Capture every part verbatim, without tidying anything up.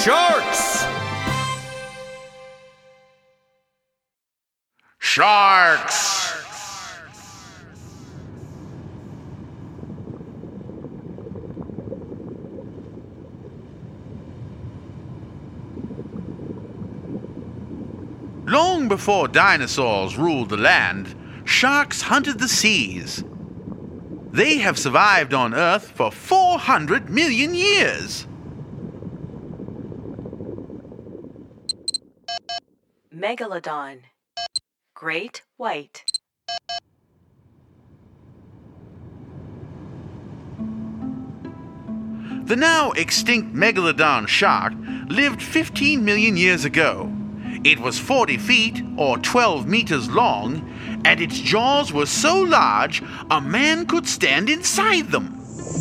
Sharks! Sharks! Long before dinosaurs ruled the land, sharks hunted the seas. They have survived on Earth for four hundred million years. Megalodon. Great white. The now extinct Megalodon shark lived fifteen million years ago. It was forty feet or twelve meters long, and its jaws were so large a man could stand inside them.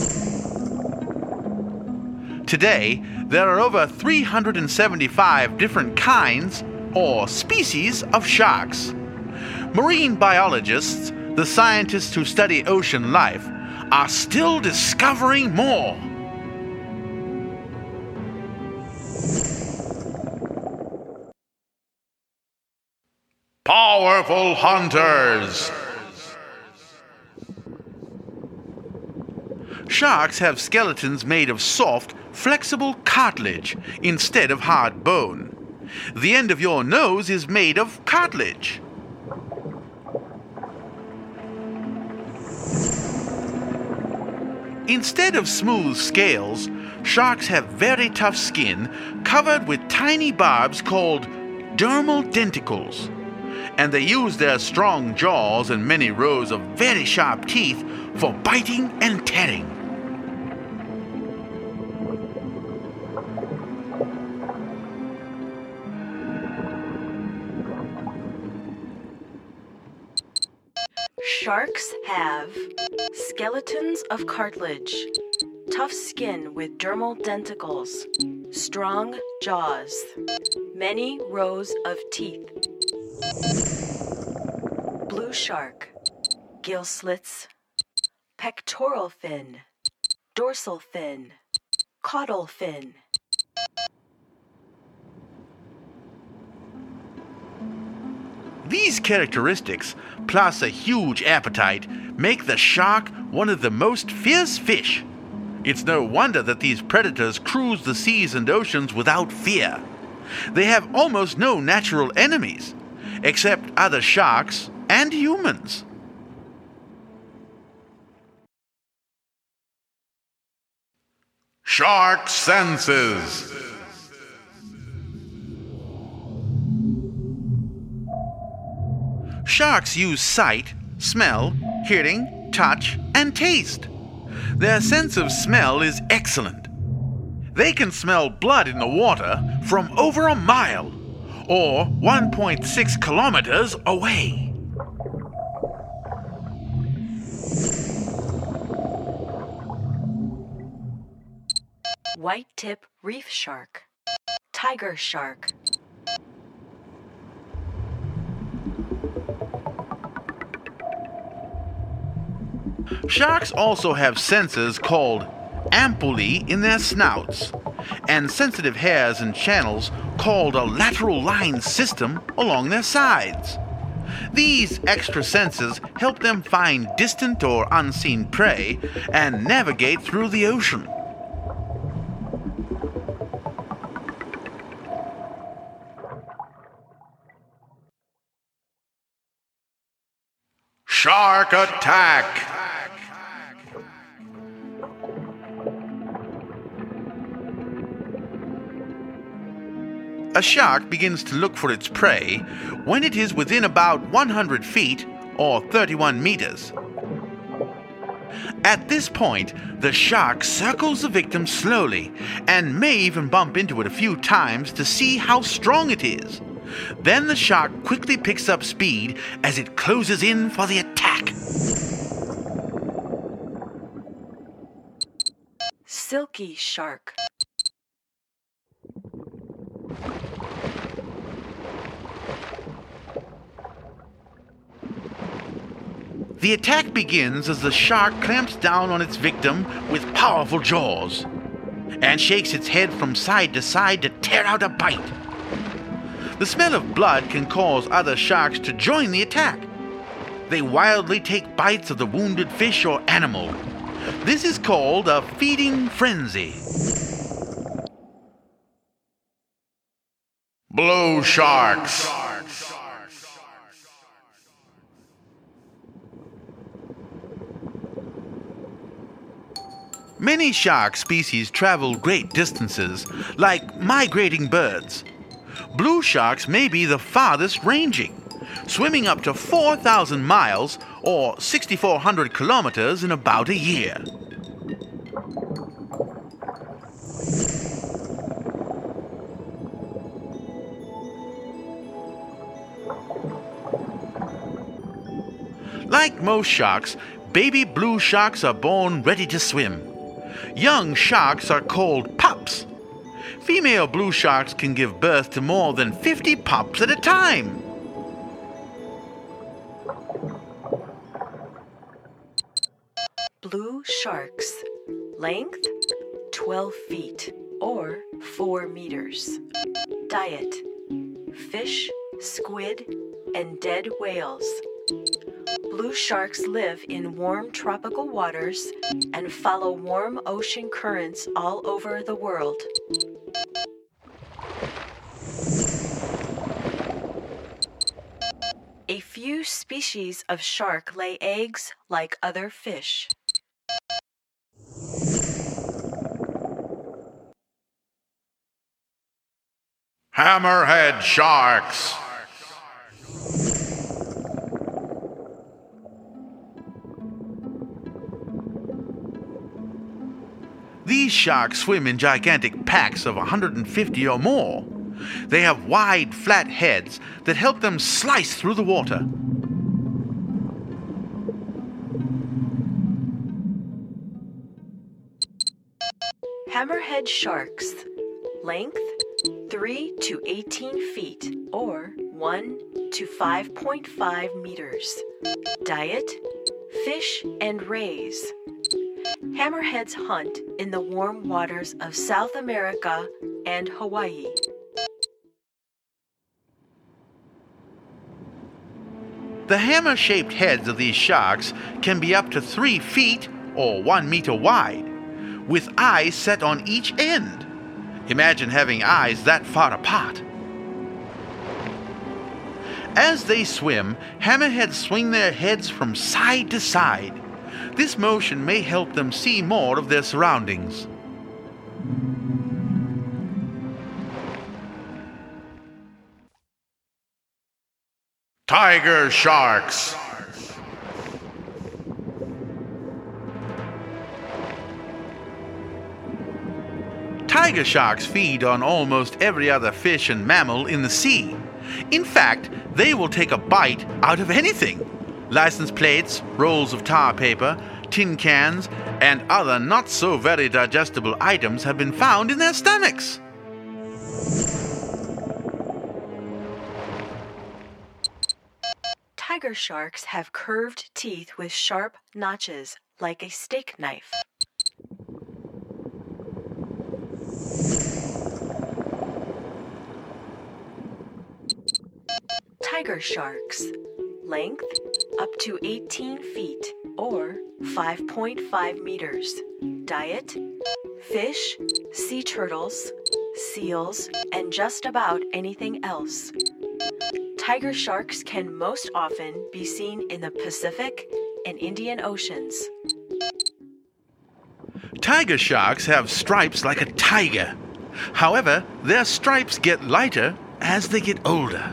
Today, there are over three hundred seventy-five different kinds or species of sharks. Marine biologists, the scientists who study ocean life, are still discovering more. Powerful hunters! Sharks have skeletons made of soft, flexible cartilage instead of hard bone. The end of your nose is made of cartilage. Instead of smooth scales, sharks have very tough skin covered with tiny barbs called dermal denticles. And they use their strong jaws and many rows of very sharp teeth for biting and tearing. Sharks have skeletons of cartilage, tough skin with dermal denticles, strong jaws, many rows of teeth. Blue shark, gill slits, pectoral fin, dorsal fin, caudal fin. These characteristics, plus a huge appetite, make the shark one of the most fierce fish. It's no wonder that these predators cruise the seas and oceans without fear. They have almost no natural enemies, except other sharks and humans. Shark senses. Sharks use sight, smell, hearing, touch, and taste. Their sense of smell is excellent. They can smell blood in the water from over a mile, or one point six kilometers away. White tip reef shark, tiger shark. Sharks also have senses called ampullae in their snouts, and sensitive hairs and channels called a lateral line system along their sides. These extra senses help them find distant or unseen prey and navigate through the ocean. Shark attack! A shark begins to look for its prey when it is within about one hundred feet or thirty-one meters. At this point, the shark circles the victim slowly and may even bump into it a few times to see how strong it is. Then the shark quickly picks up speed as it closes in for the attack. Silky shark. The attack begins as the shark clamps down on its victim with powerful jaws. and shakes its head from side to side to tear out a bite. The smell of blood can cause other sharks to join the attack. They wildly take bites of the wounded fish or animal. This is called a feeding frenzy. Blue sharks. Many shark species travel great distances, like migrating birds. Blue sharks may be the farthest ranging, swimming up to four thousand miles or six thousand four hundred kilometers in about a year. Like most sharks, baby blue sharks are born ready to swim. Young sharks are called pups. Female blue sharks can give birth to more than fifty pups at a time. Blue sharks. Length twelve feet or four meters. Diet: fish, squid, and dead whales. Blue sharks live in warm tropical waters and follow warm ocean currents all over the world. A few species of shark lay eggs like other fish. Hammerhead sharks. These sharks swim in gigantic packs of one hundred fifty or more. They have wide, flat heads that help them slice through the water. Hammerhead sharks. Length three to eighteen feet or one to five point five meters. Diet: fish and rays. Hammerheads hunt in the warm waters of South America and Hawaii. The hammer-shaped heads of these sharks can be up to three feet or one meter wide, with eyes set on each end. Imagine having eyes that far apart. As they swim, hammerheads swing their heads from side to side. This motion may help them see more of their surroundings. Tiger sharks. Tiger sharks feed on almost every other fish and mammal in the sea. In fact, they will take a bite out of anything. License plates, rolls of tar paper, tin cans, and other not so very digestible items have been found in their stomachs. Tiger sharks have curved teeth with sharp notches like a steak knife. Tiger sharks. Length up to eighteen feet or five point five meters. Diet: fish, sea turtles, seals, and just about anything else. Tiger sharks can most often be seen in the Pacific and Indian Oceans. Tiger sharks have stripes like a tiger. However, their stripes get lighter as they get older.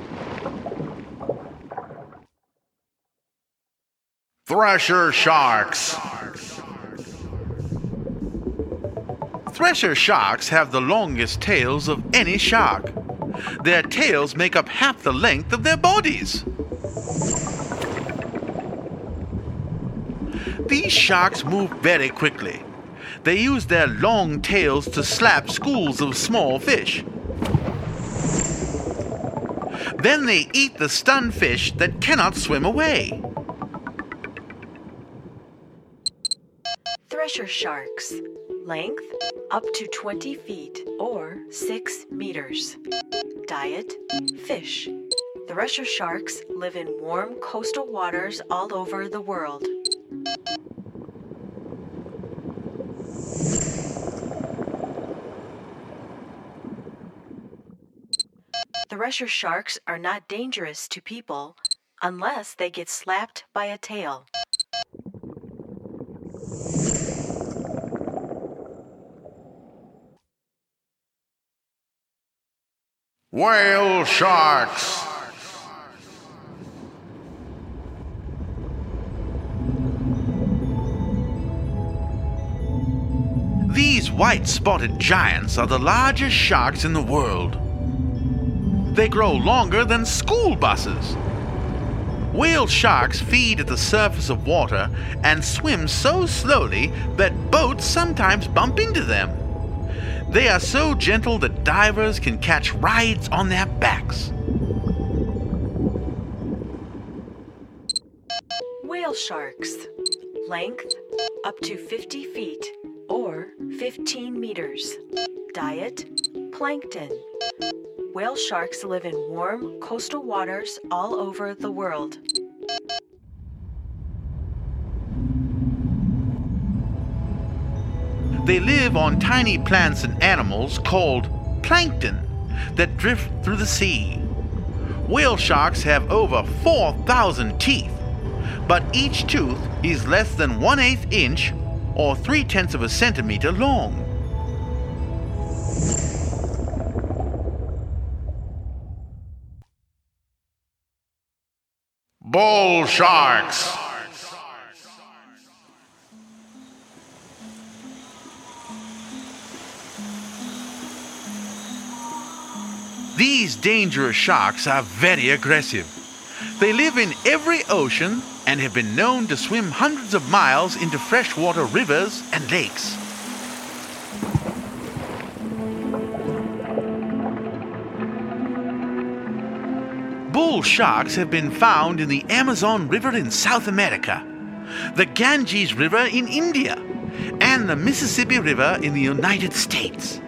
Thresher sharks. Thresher sharks have the longest tails of any shark. Their tails make up half the length of their bodies. These sharks move very quickly. They use their long tails to slap schools of small fish. Then they eat the stunned fish that cannot swim away. Thresher sharks. Length up to twenty feet or six meters. Diet: fish. Thresher sharks live in warm coastal waters all over the world. Thresher sharks are not dangerous to people unless they get slapped by a tail. Whale sharks. These white-spotted giants are the largest sharks in the world. They grow longer than school buses. Whale sharks feed at the surface of water and swim so slowly that boats sometimes bump into them. They are so gentle that divers can catch rides on their backs. Whale sharks. Length up to fifty feet or fifteen meters. Diet: plankton. Whale sharks live in warm coastal waters all over the world. They live on tiny plants and animals called plankton that drift through the sea. Whale sharks have over four thousand teeth, but each tooth is less than one eighth inch or three tenths of a centimeter long. Bull sharks. These dangerous sharks are very aggressive. They live in every ocean and have been known to swim hundreds of miles into freshwater rivers and lakes. Bull sharks have been found in the Amazon River in South America, the Ganges River in India, and the Mississippi River in the United States.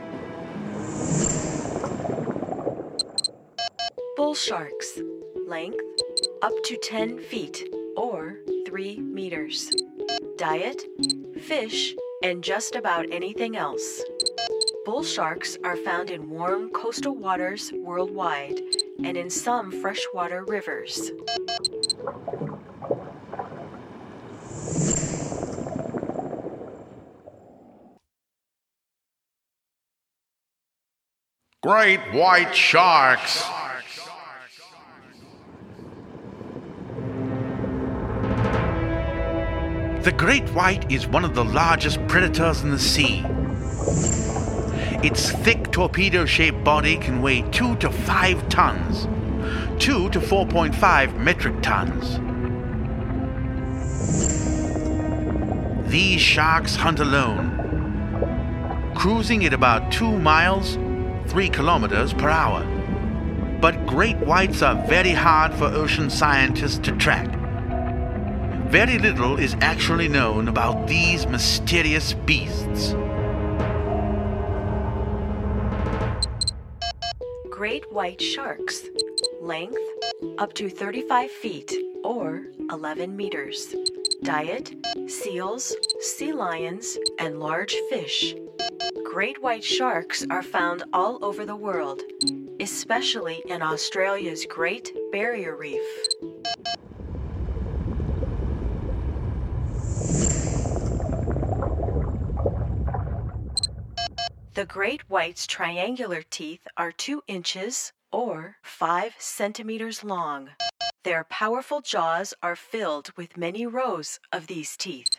Bull sharks. Length up to ten feet or three meters. Diet: fish and just about anything else. Bull sharks are found in warm coastal waters worldwide and in some freshwater rivers. Great white sharks. The great white is one of the largest predators in the sea. Its thick torpedo-shaped body can weigh two to five tons, two to four point five metric tons. These sharks hunt alone, cruising at about two miles, three kilometers per hour. But great whites are very hard for ocean scientists to track. Very little is actually known about these mysterious beasts. Great white sharks. Length up to thirty-five feet or eleven meters. Diet: seals, sea lions, and large fish. Great white sharks are found all over the world, especially in Australia's Great Barrier Reef. The great white's triangular teeth are two inches or five centimeters long. Their powerful jaws are filled with many rows of these teeth.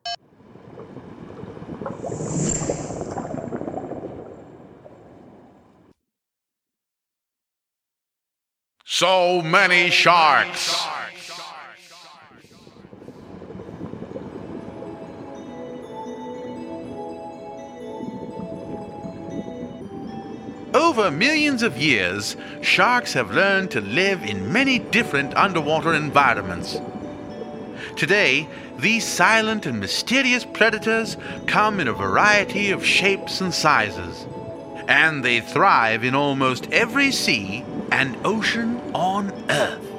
So many sharks. Over millions of years, sharks have learned to live in many different underwater environments. Today, these silent and mysterious predators come in a variety of shapes and sizes, and they thrive in almost every sea and ocean on Earth.